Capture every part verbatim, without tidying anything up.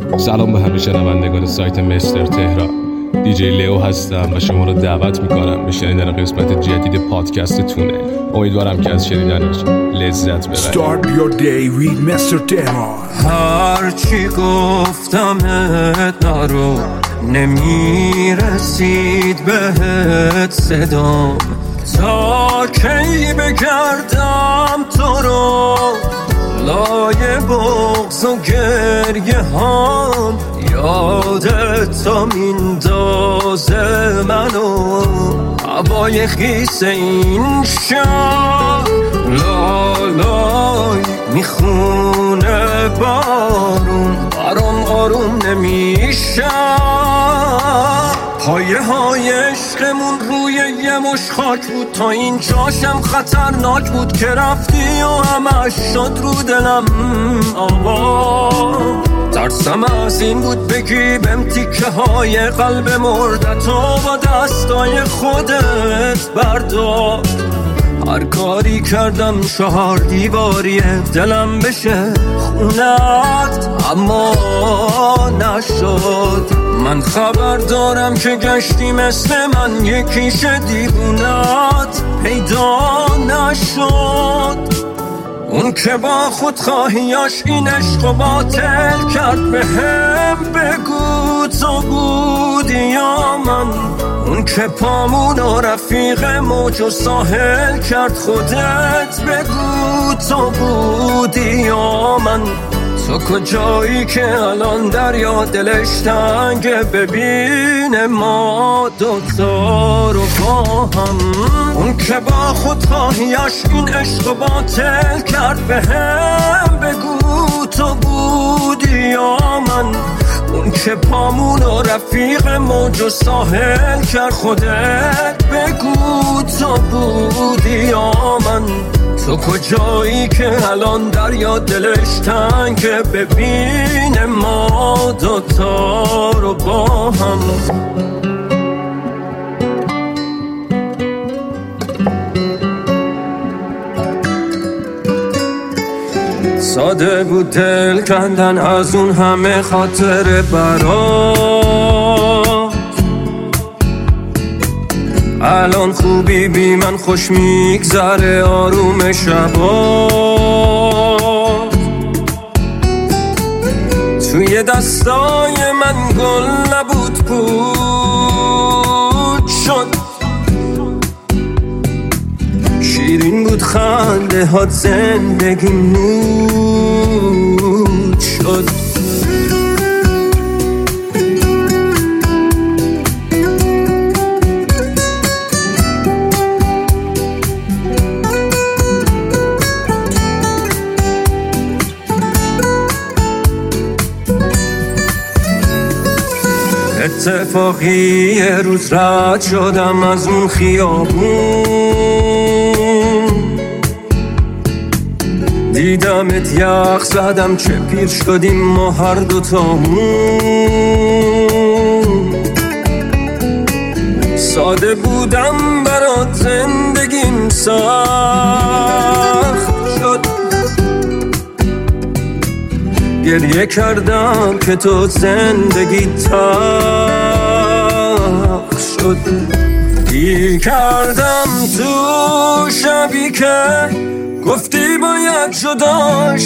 سلام به همه شنوندگان سایت مستر تهران. دیجی لیو هستم و شما رو دعوت میکنم به شنیدن قسمت جدید پادکست تونه. امیدوارم که از شنیدنش لذت ببرید. Start your day with مستر تهران. هر چی گفتمت نرو، نمیرسید بهت صدام، تا کی بگردم تو رو لای بغض و گریه هام. یادت تا میندازه منو هوای خیس این شهر، لالای میخونه بارون برام آروم نمیشه. پایه های عشقمون روی یه مش خاک بود، تا این جاشم خطرناک بود که رفتی و همش شد رو دلم آوا. ترسم از این بود بگی بهم تیکه های قلب مردت و با دستای خودت بردار. هر کاری کردم چهار دیواری دلم بشه خونت، اما نشد. من خبر دارم که گشتی مثل من یکیش دیوونت پیدا نشد. اون که با خودخواهیاش این عشق و باطل کرد، به هم بگو تو بودی یا من. اون که پامون و رفیق موج و ساحل کرد، خودت بگو تو بودی یا من. تو کجایی که الان دریا دلش تنگه، ببین ما دوتا رو با هم. اون که با خودخواهیاش این عشق و باطل کرد، به هم بگو تو بودی یا من. اون که پامون و رفیق موج و ساحل کرد، خودت بگو تو بودی یا من. تو کجایی که الان دریا دلش تنگه، ببین ما دوتا رو با هم. ساده بود دل کندن از اون همه خاطر برات. الان خوبی بی من خوش میگذره آروم شبات. توی دستای من گل نبود بود شد، شیرین بود خنده هات زندگی نود شد. اتفاقی یه روز رد شدم از اون خیابون، دیدمت یخ زدم چه پیر شدیم ما هر دوتامون. ساده بودم برات زندگیم سخت شد، گریه کردم که تو زندگی تلخ شد. گیر کردم تو شبی که گفتی باید جدا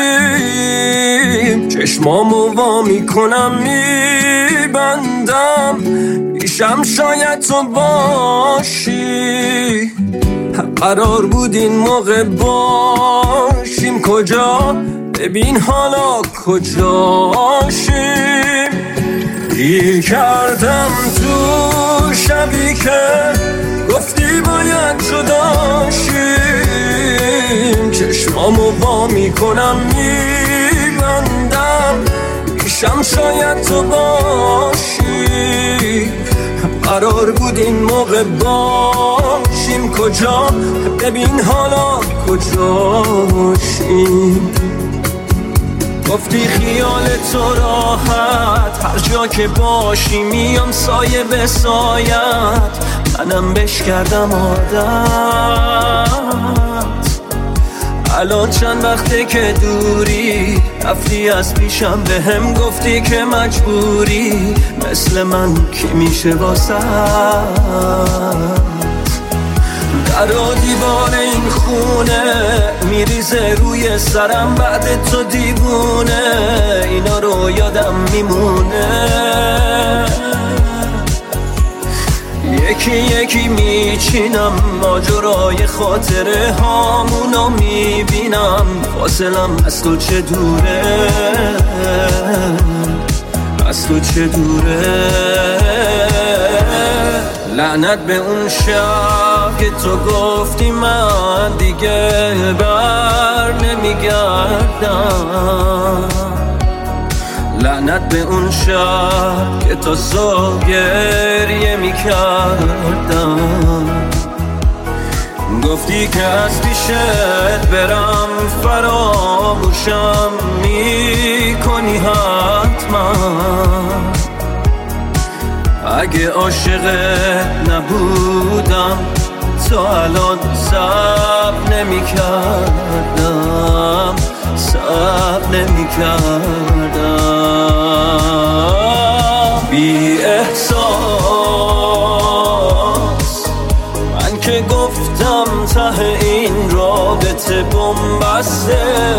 شیم، چشمامو وا میکنم میبندم، پیشم شاید تو باشی. قرار بود این موقع باشیم کجا، ببین حالا کجاشیم. گیر کردم تو شبی که گفتی باید جدا شیم، چشمامو وا میکنم میبندم، پیشم شاید تو باشی. قرار بود این موقع باشیم کجا، ببین حالا کجاشیم. گفتی خیال تو راحت، هر جا که باشی میام سایه به سایت، منم بش کردم عادت. الان چند وقته که دوری، رفتی از پیشم به هم گفتی که مجبوری. مثل من کی میشه واسه در و دیوار این خونه میریزه روی سرم بعد تو دیوونه، اینا رو یادم میمونه. یکی یکی میچینم ماجرای خاطره هامونو میبینم، فاصلم از تو چه دوره، از تو چه دوره. لعنت به اون شب که تو گفتی من دیگه بر نمیگردم، لعنت به اون شب که تو صبح گریه میکردم. گفتی که از پیشت برم فراموشم میکنی حتما، اگه عاشقت نبودم تو الان صبر نمیکردم، صبر نمیکردم. بی احساس من که گفتم ته این رابطه بنبسته،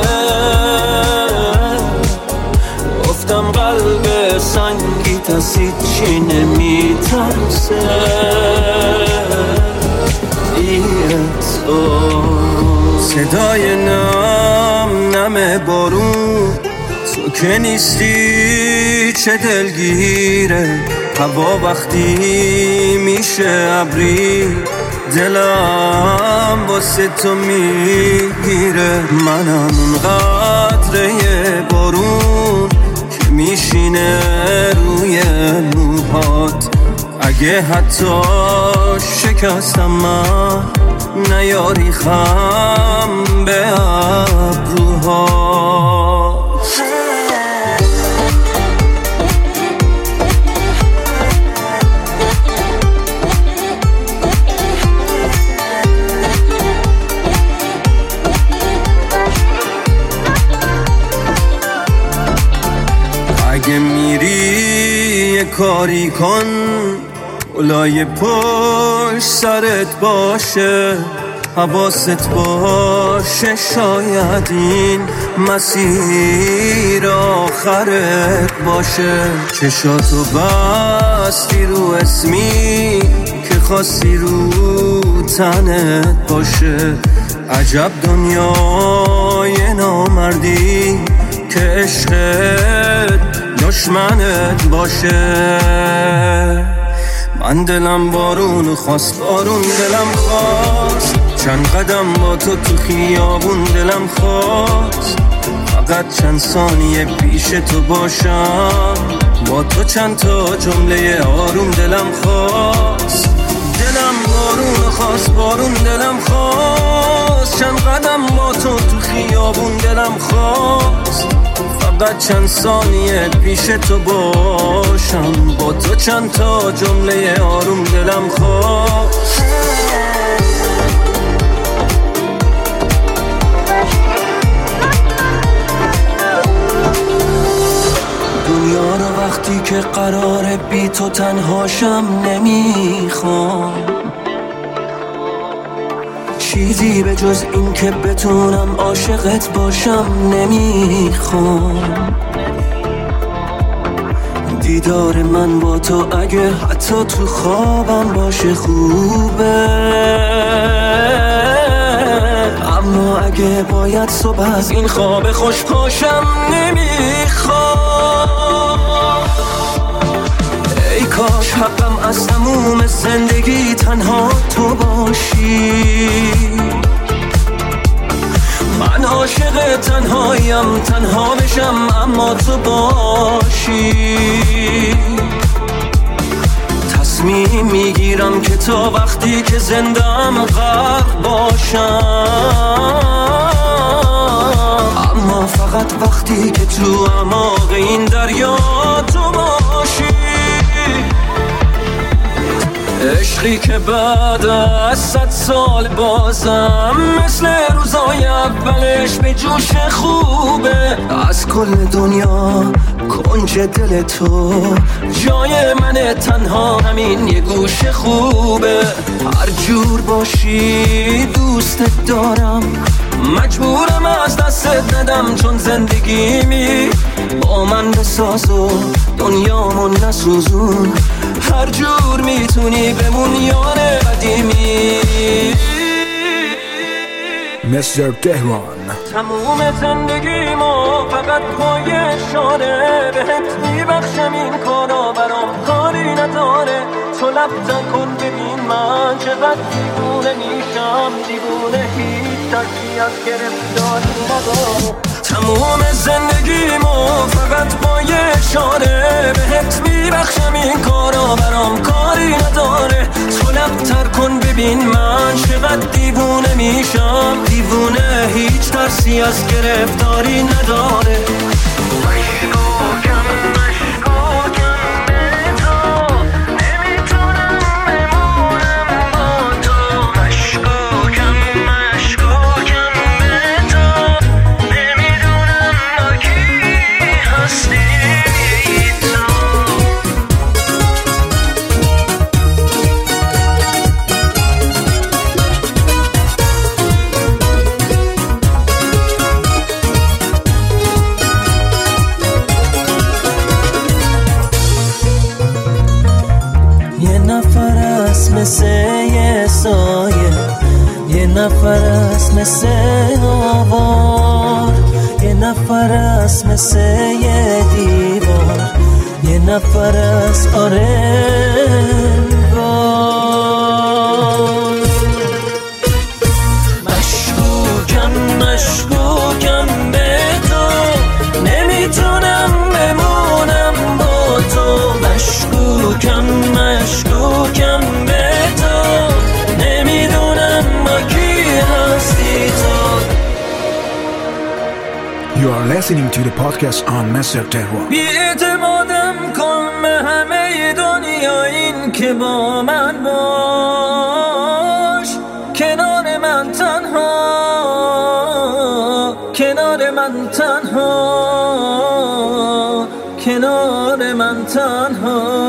گفتم قلب سنگی تسید چی نمیترسه. بی احساس صدای نم نم بارون، تو که نیستی چه دلگیره. هوا وقتی میشه ابری دلم واسه تو میگیره. منم اون قطره بارون که میشینه روی موهات، اگه حتی شکستم من نیاری خم به ابروهات. اگه میری یه کاری کن اولای پشت سرت باشه، حواست باشه شاید این مسیر آخرت باشه. چشاتو بستی رو اسمی که خواستی رو تنت باشه. عجب دنیای نامردی که عشقت دشمنت باشه. من دلم بارون خواست، بارون دلم خواست، چند قدم با تو تو خیابون دلم خواست. فقط چند ثانیه پیش تو باشم، با تو چند تا جمله آروم دلم خواست. دلم بارون خواست، بارون دلم خواست، چند قدم با تو تو خیابون دلم خواست. فقط چند ثانیه پیش تو باشم، با تو چند تا جمله آروم دلم خواست. دنیا رو وقتی که قراره بی تو تنهاشم نمیخوام، چیزی به جز این که بتونم عاشقت باشم نمیخوام. دیدار من با تو اگه حتی تو خوابم باشه خوبه، اما اگه باید صبح از این خواب خوش پاشم نمیخوام. ای کاش حقم از تموم زندگی تنها تو باشی. من عاشق تنهایم، تنها بشم اما تو باشی. تصمیم میگیرم که تا وقتی که زندم غرق باشم، اما فقط وقتی که تو اعماق این دریا تو باشی. عشقی که بعد از صد سال بازم مثل روزای اولش به جوش خوبه. از کل دنیا کنج دل تو جای من تنها همین یه گوش خوبه. هر جور باشی دوستت دارم، مجبورم از دستت ندم چون زندگیمی با من بساز و دنیامون نسوزون. هر جور میتونی بمون یار قدیمی. مستر تهران. تموم زندگیمو فقط با یه اشاره بهت میبخشم، این کارا برام کاری نداره. تو لب کن ببین من چقدر دیوونه میشم، دیوونه هیچ درکی از گرفتاری نداره. تموم زندگیمو فقط با یه اشاره بهت میبخشم، این کارا برام کاری نداره. تو لب‌تر کن ببین من چقدر دیوونه میشم، دیوونه هیچ ترسی از گرفتاری نداره. مشکوکم مشکوکم به تو، نمیتونم بمونم با تو. مشکوکم مشکوکم به تو، نمیدونم با کی هستی تو. یه نفر است مثل یه سایه، یه نفر است مثل آوار، یه نفر است مثل یه دیوار، یه نفر است آره انگار. مشکوکم مشکوکم به تو، نمیتونم بمونم با تو. مشکوکم مشکوکم به تو، نمیدونم با کی هستی تو. You are listening to the podcast on مستر تهران. بی اعتمادم کن به همه دنیا، این که با من باش، کنار من تنها، کنار من تنها، کنار من تنها.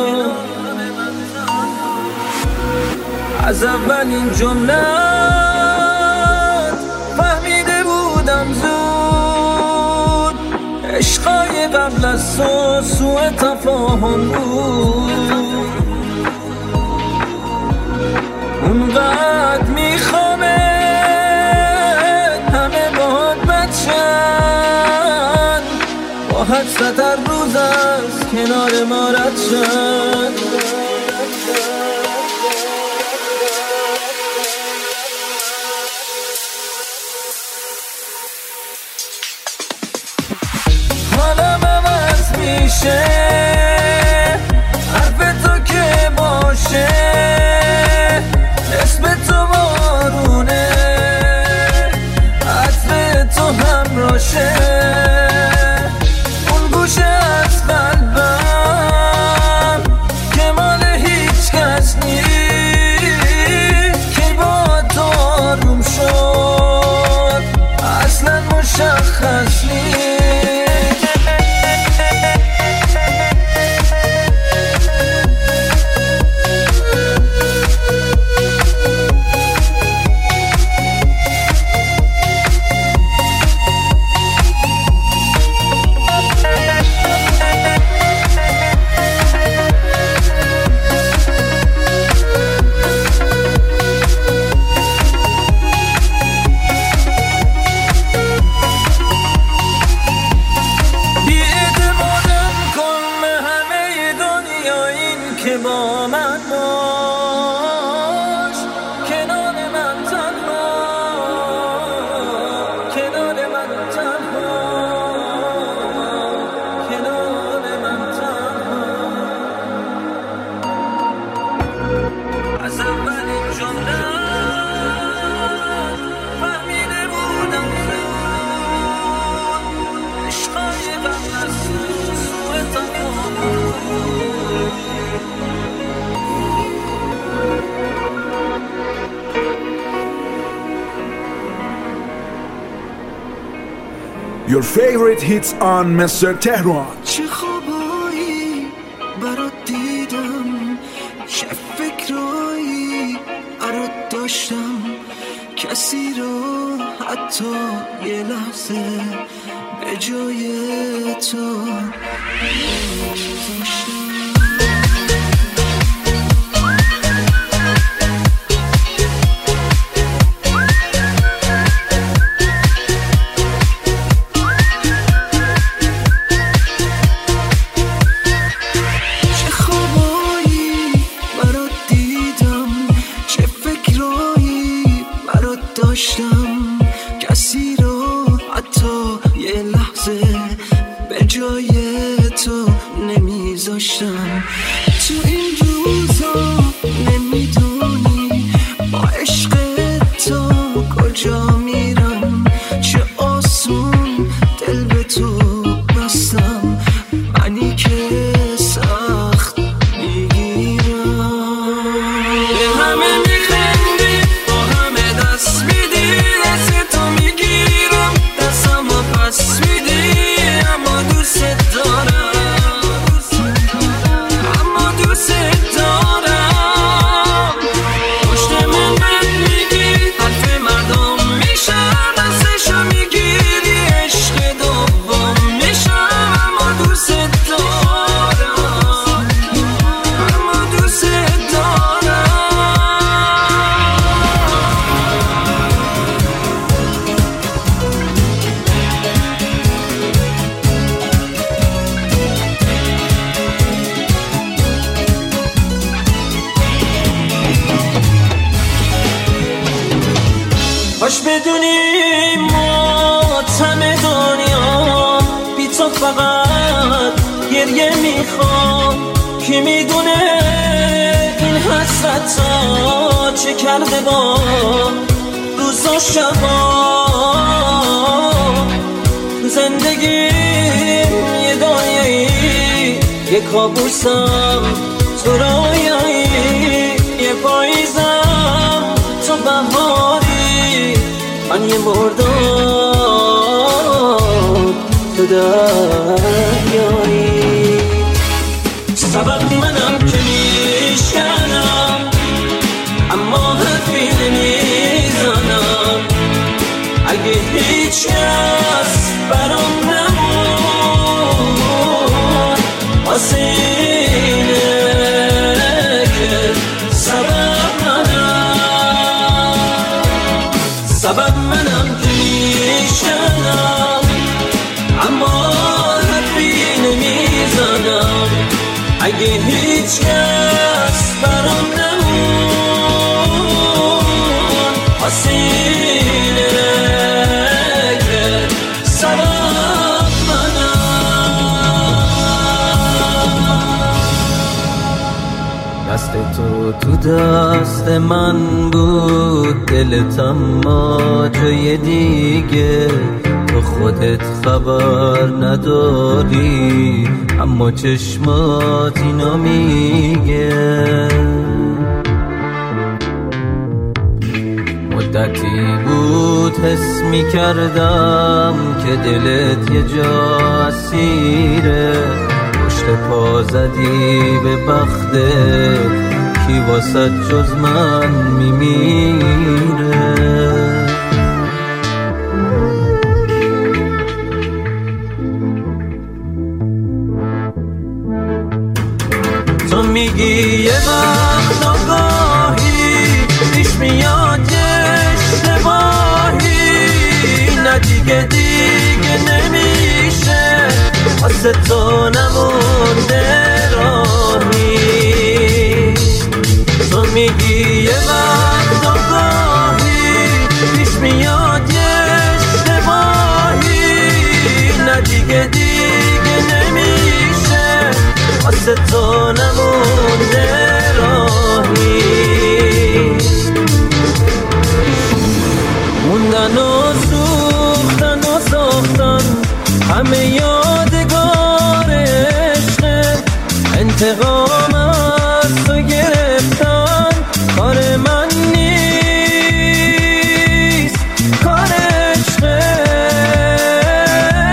از اولین جمله فهمیده بودم زود، عشقای قبل از تو سوء تفاهم بود. اونقدر میخوامه همه باهات بچن، با حسرت هر روز از کنار ما رد شد. حالم عوض میشه، حرف تو که باشه، اسم تو بارونه، عطر تو همراشه. اون گوشه از قلبم که مال هیچ کس نیست، که با تو آروم شد اصلا مشخص نیست. Your favorite hits on Mister Tehran. چه خوابایی برات دیدم، چه فکرایی برات داشتم، کسی رو حتی یه لحظه به جای تو داشتم. کسی رو حتی یه لحظه به جای تو نمیذاشتم. تو این روزا نمیدونی با عشق تو کجا میرم، چه آسون دل به تو بستم، منی که سخت میگیرم. به همه میخندی، با همه دست میدی، دست تو میگیرم، دستم رو پس میدی، اما دوست دارم، اما دوست دارم. پشت من بد میگی، حرف مردم میشم، دستشو میگیری، عشق دوم میشم، اما دوست دارم، اما دوست دارم. باش بدونی ماتم دنیا بی تو فقط گریه میخوام. کی میدونه این حسرت ها چه کرده با روز و شبا. زندگیم یه دنیایی، یه کابوسم تو رویایی، یه پاییزم تو بهاری، من یه مردم تو دریایی. سبب منم که میشکنم، اما حرفی نمیزنم. اگه هیچ کس برام نمون، واسه اینه که سبب منم، سبب منم که میشکنم، اما حرفی نمیزنم. اگه هیچ کس برام نمون، واسه اینه که سبب منم. دست تو تو دست من بود، دلت اما جای دیگه. تو خودت خبر نداری، اما چشمات اینو میگه. مدتی بود حس میکردم که دلت یه جا اسیره. پشت پا زدی به بختت، کی واسه جز من میمیره. تو میگی یه وقت آگاهی پیش میاد یه اشتباهی، نه دیگه دیگه نمیشه، واسه تو نمونده راهی. تو میگی یه وقت آگاهی پیش میاد یه اشتباهی، نه دیگه دیگه نمیشه، واسه تو نمونده راهی. موندن و سوختن و ساختن همه یادگار عشق. انتقام از تو گرفتن کار من نیست، کار عشقه.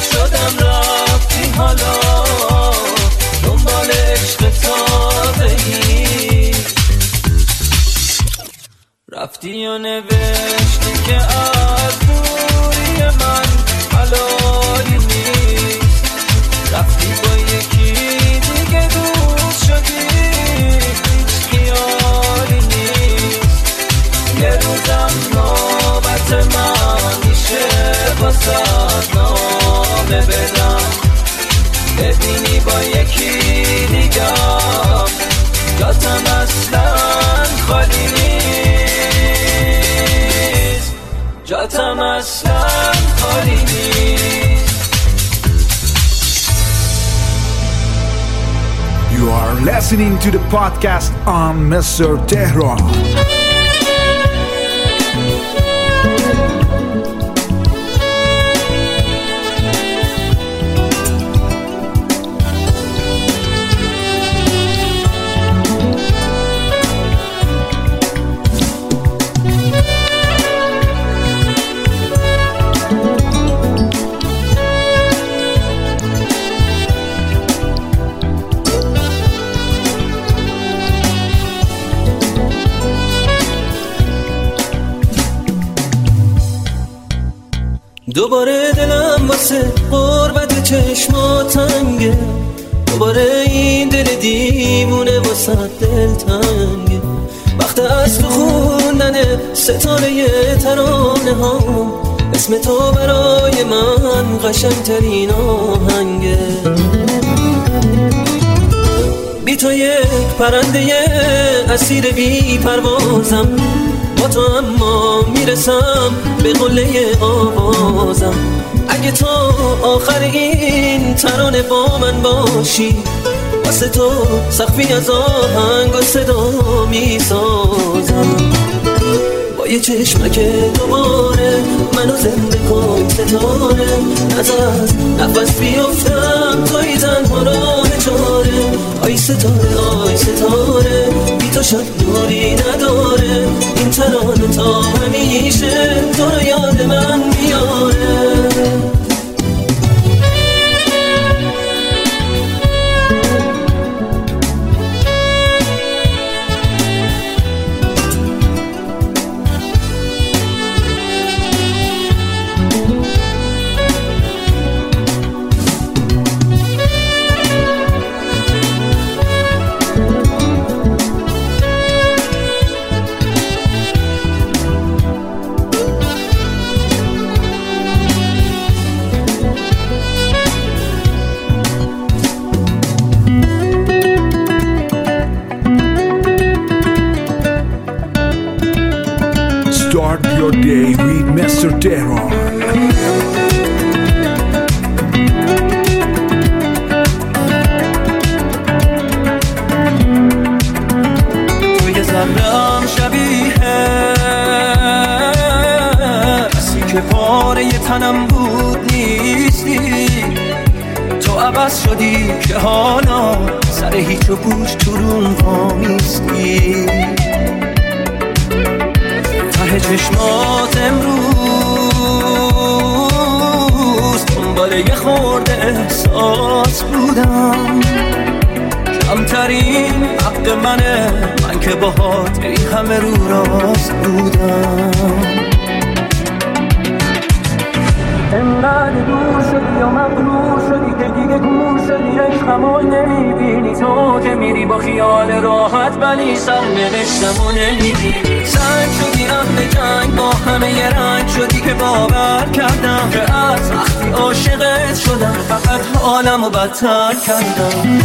شدم رفتی حالا دنبال عشق تازه‌ای رفتی و نوشتی که از دوری من حلالی نیست رفتی با یکی دیگه دوست شدی هیچ خیالی نیست یه روزم نوبت من میشه واسه نامه بدم ببینی با یکی دیگه جاتم اصلا خالی نیست جاتم اصلا خالی نیست. You are listening to the podcast on Mister Tehran. دوباره دلم واسه قربت چشمات تنگه دوباره این دل دیوونه واسه دل تنگه وقت از تو خوندن ستاره ترانه ها اسم تو برای من قشنگترین آهنگه بی تو یک پرنده اسیر بی پروازم با تو اما میرسم به قله آوازم اگه تو آخر این ترانه با من باشی واسه تو سقفی از آهنگ و صدا میسازم با یه چشمک دوباره منو زنده کن ستاره نظر از نفس بیفتم توی تنها راه چاره آی ستاره آی ستاره بی تو شب نوری نداره این ترانه تا همیشه تو رو یاد من میاره. Start your day with Mister Tehran. توی ذره‌ام شبیه کسی که پاره تنم بود نیستی تو عوض شدی که حالا سر هیچ و پوچ تو روم وامیستی ته چشمات امروز دنبال یه خورده احساس بودم کمترین حق منه من که باهات این همه رو راست بودم انقدر دور شدی و مغرور شدی که دیگه گور شدی عشقمو نمیبینی تو که میری با خیال راحت ولی سرنوشتمو نمیبینی سنگ شدی اهل جنگ با همه یه رنگ شدی که باور کردم که از وقتی عاشقت شدم فقط حالمو بدتر کردم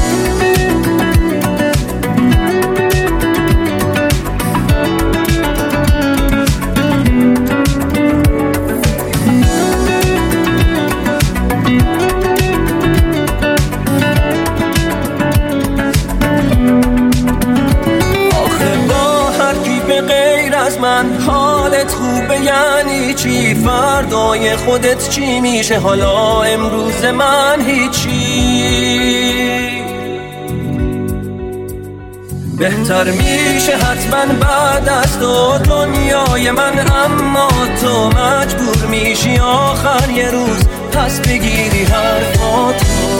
من حالت خوبه یعنی چی فردای خودت چی میشه حالا امروز من هیچی بهتر میشه حتما بعد از تو دنیای من اما تو مجبور میشی آخر یه روز پس بگیری حرفاتو.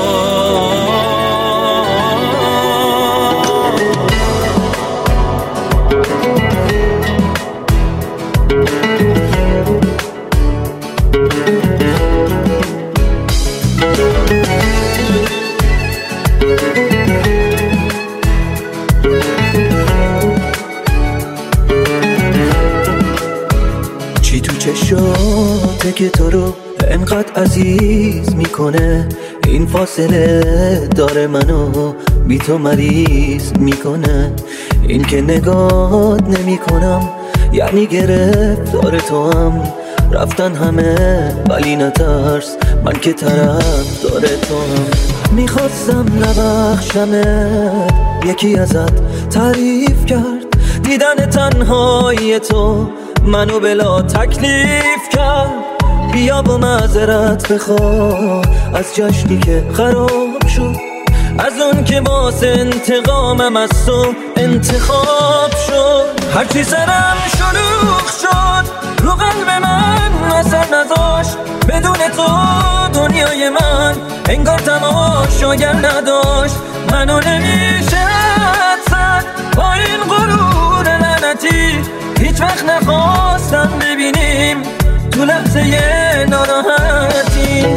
چی تو چشاته که تو رو انقدر عزیز میکنه؟ این فاصله داره منو بی تو مریض میکنه. این که نگات نمیکنم یعنی گرفتار تو هم. رفتن همه ولی نترس، من که طرف داره تو هم. میخواستم نبخشمت، یکی ازت تعریف کرد. دیدن تنهایی تو منو بلا تکلیف کرد. بیا با معذرت بخوا از جشنی که خراب شد، از اون که باز انتقامم از تو انتخاب شد. هرچی سرم شلوغ شد رو قلب من اثر نذاشت. بدون تو دنیای من انگار تماشاگر نداشت. منو نمیشه حدسد با این غرور لعنتی. هیچ وقت نخواستم ببینیم تو لحظه ناراحتی.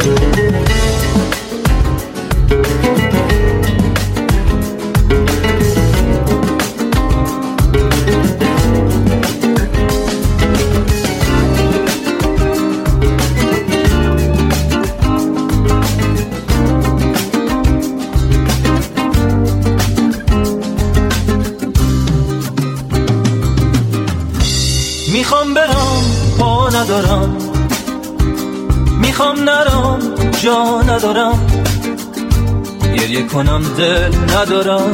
میخوام برم پا ندارم، میخوام نرم جا ندارم. گریه کنم دل ندارم،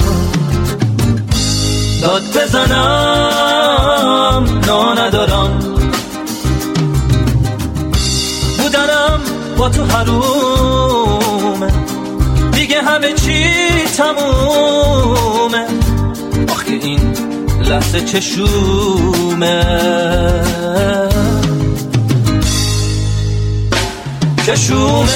داد بزنم نا ندارم. بودنم با تو حرومه، دیگه همه چی تمومه. آخه این لحظه چشومه چشومه.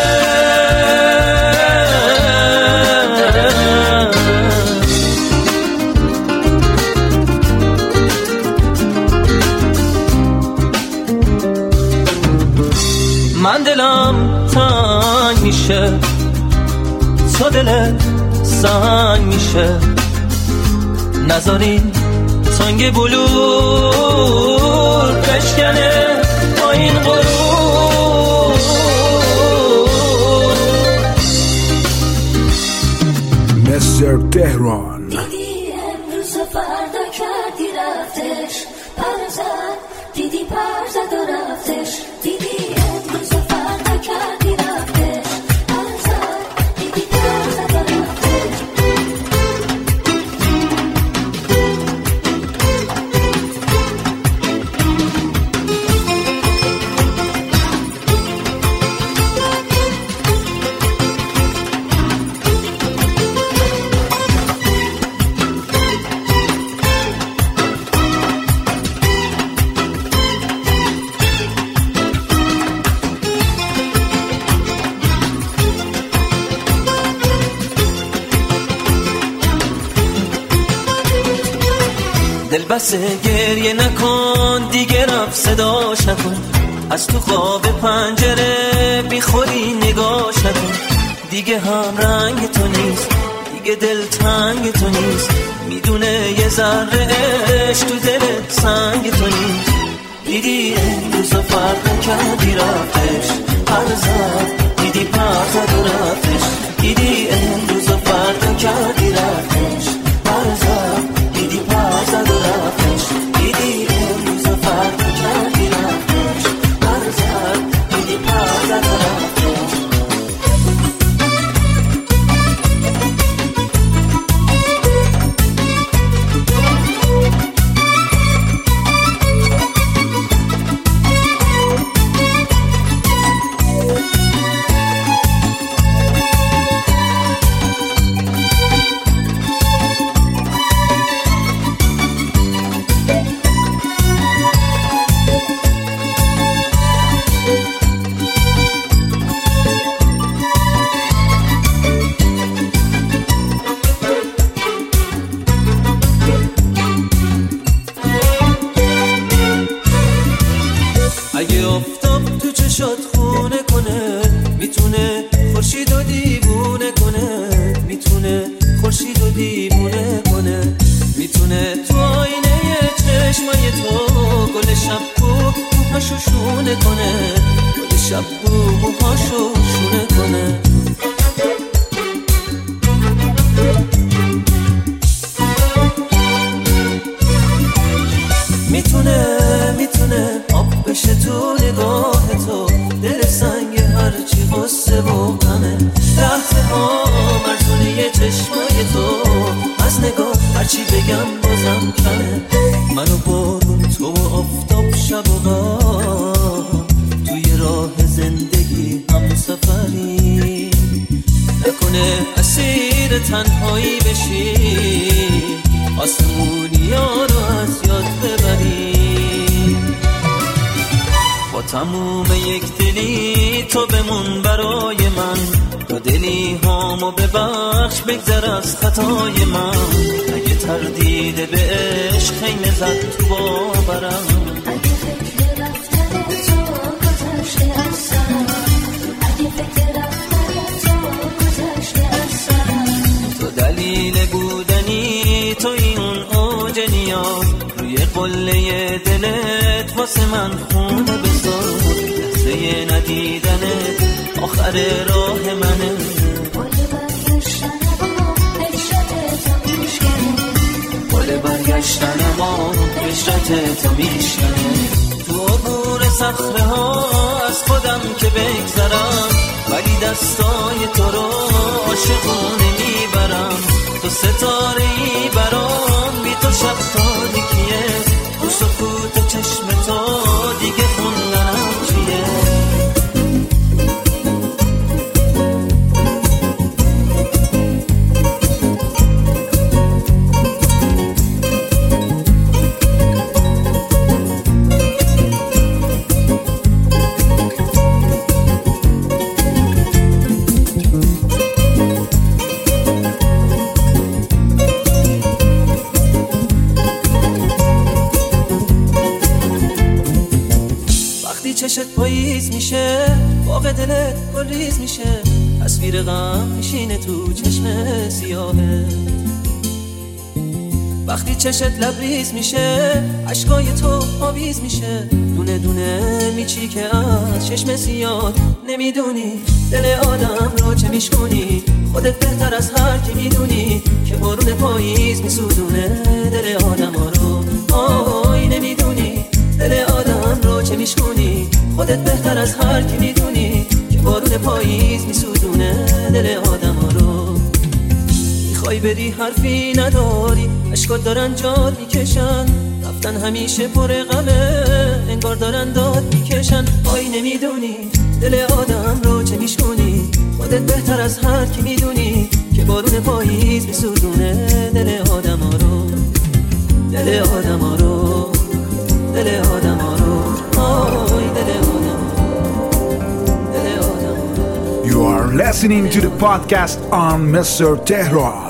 من دلم تنگ میشه، تو دلت سنگ میشه. نذارین تنگ بلور بشکنه با این غرور. مستر تهران. دیدی امروز و فردا کردی رفتش پرزد، دیدی پرزد و رفتش. دیدی امروز و فردا کردی رفتش پرزد، دیدی پرزد و رفتش. دل بسه گریه نکن دیگه، رفت صداش نکن. از تو خواب پنجره بیخوری نگاش نکن. دیگه هم رنگ تو نیست، دیگه دل تنگ تو نیست. میدونه یه ذره عشق تو دلت سنگ تو نیست. دیدی امروز و فردا کردی رفتش پرزد، دیدی پرزد و رفتش. دیدی امروز و فردا کردی رفتش پرزد، دیدی پرزد و رفتش. دیدی امروز و فردا کردی رفتش پرزد، دیدی پرزد و رفتش. خورشید و دیوونه کنه، میتونه خورشید و دیوونه کنه، میتونه تو آینه چشمای تو گل شب بو موهاشو شونه کنه، گل شب بو موهاشو شونه کنه. میتونه میتونه آب بشه تو نگاه تو، دل سنگ هرچی غصه و غمه، لحظه ها مرزونه چشمای تو، از نگاه هرچی بگم بازم کمه. من و بارون تو و آفتاب شب و غم، توی راه زندگی هم سفری، نکنه اسیر تنهایی بشی، آسمونی ها رو از یاد ببری. با تموم یک دلی تو بمون برای من، تو دلی هامو ببخش بگذر از خطای من. اگه تردید به عشق خیمه زد تو باورم، اگه فکر رفتن تو گذشته از سرم، اگه فکر رفتن تو گذشته از سرم، تو دلیل بودنی توی اون اوج نیاز، روی قله دلت واسه من خونه بذار. لحظه ندیدنت آخر راه منه، گل برگشتن ما عشرت تو میشکنه، گل برگشتن ما عشرت تو میشکنه. تو عبور صخره ها از خودم که بگذرم، ولی دستای تو رو عاشقونه میبرم. تو ستاره ای برام، بی تو شب تاریکیه، تو سکوت چشم تو دیگه خوندنم چیه. چشت پاییز میشه، باغ دلت گلریز میشه، تصویر غم میشینه تو چشم سیاهه. وقتی چشت لبریز میشه، عشقای تو آویز میشه، دونه دونه میچی که از چشم سیاه. نمیدونی دل آدم رو چه میشکنی، خودت بهتر از هر کی میدونی که بارون پاییز میسودونه دل آدم ها رو. آی نمیدونی دل آدم رو چه میشکنی، خودت بهتر از هر کی میدونی که بارون پاییز میسودونه دل آدم ها رو. میخوای بری حرفی نداری، اشکات دارن جاد میکشن، رفتن همیشه پر غمه، انگار دارن داد میکشن. آی نمیدونی دل آدم رو چه میشکنی، خودت بهتر از هر کی میدونی که بارون پاییز میسودونه دل آدم ها رو، دل آدم ها رو، دل آدم ها رو. آی دل آدم ها رو، دل آدم ها رو. You are listening to the podcast on Mister Tehran.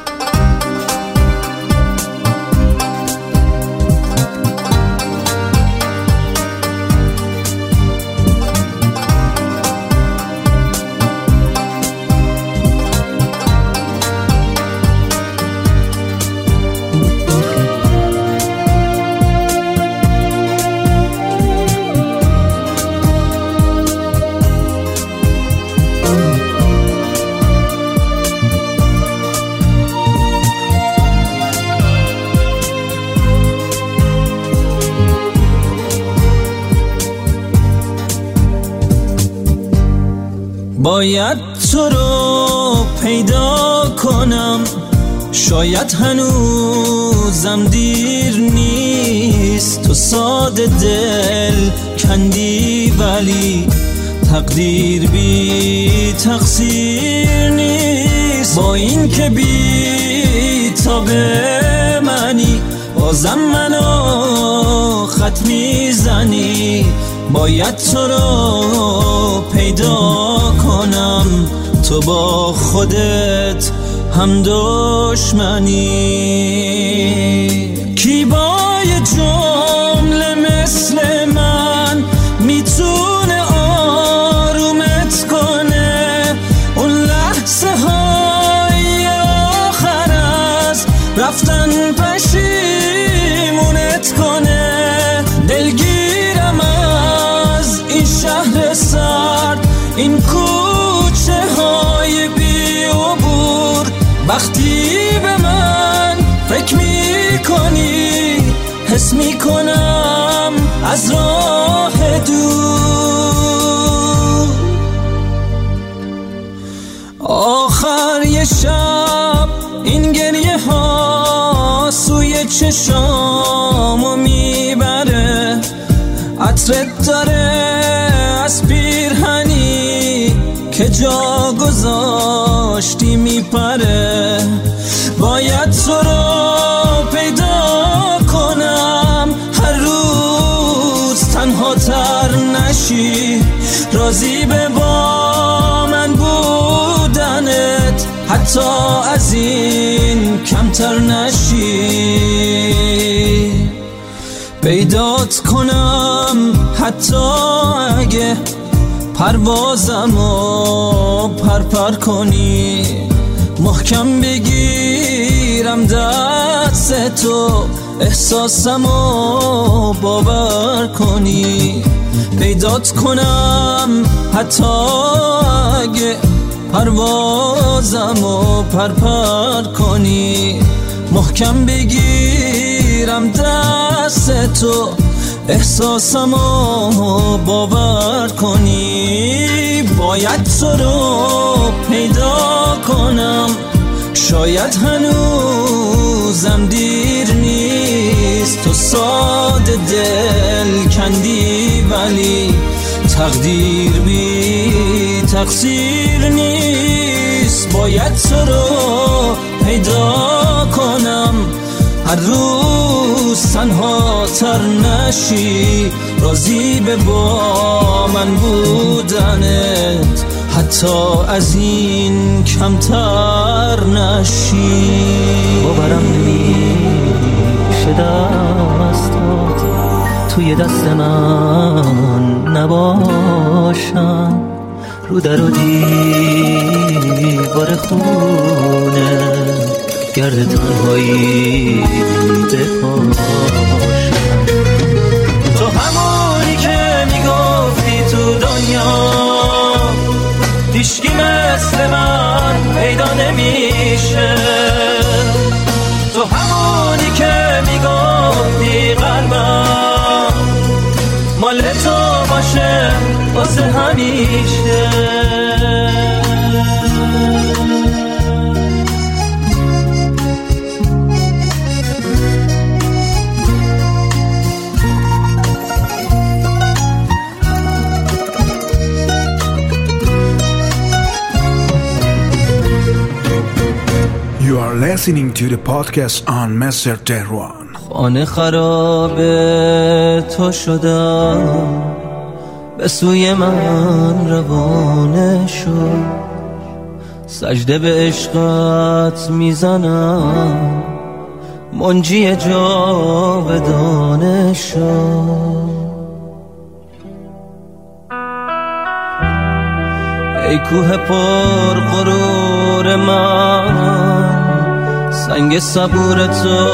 باید تو رو پیدا کنم، شاید هنوزم دیر نیست. تو ساده دل کندی ولی تقدیر بی تقصیر نیست. با این که بی تاب منی، بازم منو خط میزنی. باید تو رو پیدا کنم، تو با خودت هم دشمنی. کی با یه جمله مثل من میتونه آرومت کنه؟ رفتن پشیمونت کنه. دلگیرم از این شهر سرد، این کوچه های بی عبور. وقتی به من فکر می کنی حس می کنم از راه دور. آخر یه شب این گریه ها سوی چشامو میبره. عطرت داره از پیرهنی که جا گذاشتی میپره. باید تو رو پیدا کنم هر روز تنها تر نشی. راضی به با من بودنت حتی از این کمتر نشی. پیدات کنم حتی اگه پروازمو پرپر کنی. محکم بگیرم دست تو احساسمو باور کنی. پیدات کنم حتی اگه پروازمو پرپر کنی. محکم بگیرم دست تو احساسمو باور کنی. باید تو رو پیدا کنم، شاید هنوزم دیر نیست. تو ساده دل کندی ولی تقدیر بی تقصیر نیست. باید تو رو پیدا کنم هر روز تنها تر نشی. راضی به با من بودنت حتی از این کمتر نشی. باورم نمیشه دستات توی دست من نباشن. رو در و دیوار خونه گرد تنهایی بپاشن. تو همونی که میگفتی تو دنیا هیچکی مثل من پیدا نمیشه. تو همونی که میگفتی قلبم مال تو باشه واسه همیشه. You are listening to the podcast on Messer Tehran. خانه خرابه تو شدم، به سوی من روانه شو. سجده به عشقت میزنم، منجی جاودانه شو. ای کوه پر غرور من، سنگ صبور تو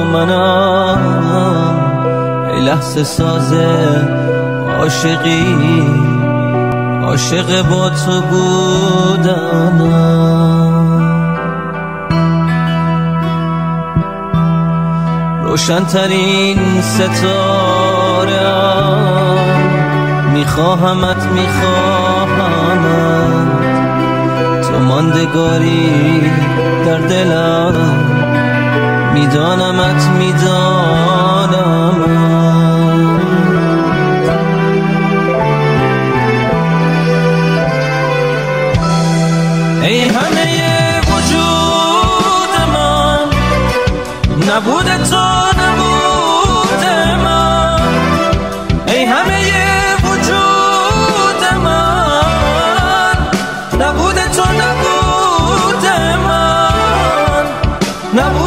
منم. ای لحظه سازه عاشقی، عاشق با تو بودنم. روشن‌ترین ستاره‌ام، میخواهمت میخواهمت. تو ماندگاری در دلم، میدانمت میدانمت. ای همه وجود من، نبود تو نبود من. ای همه وجود من، نبود تو نبود من. نبود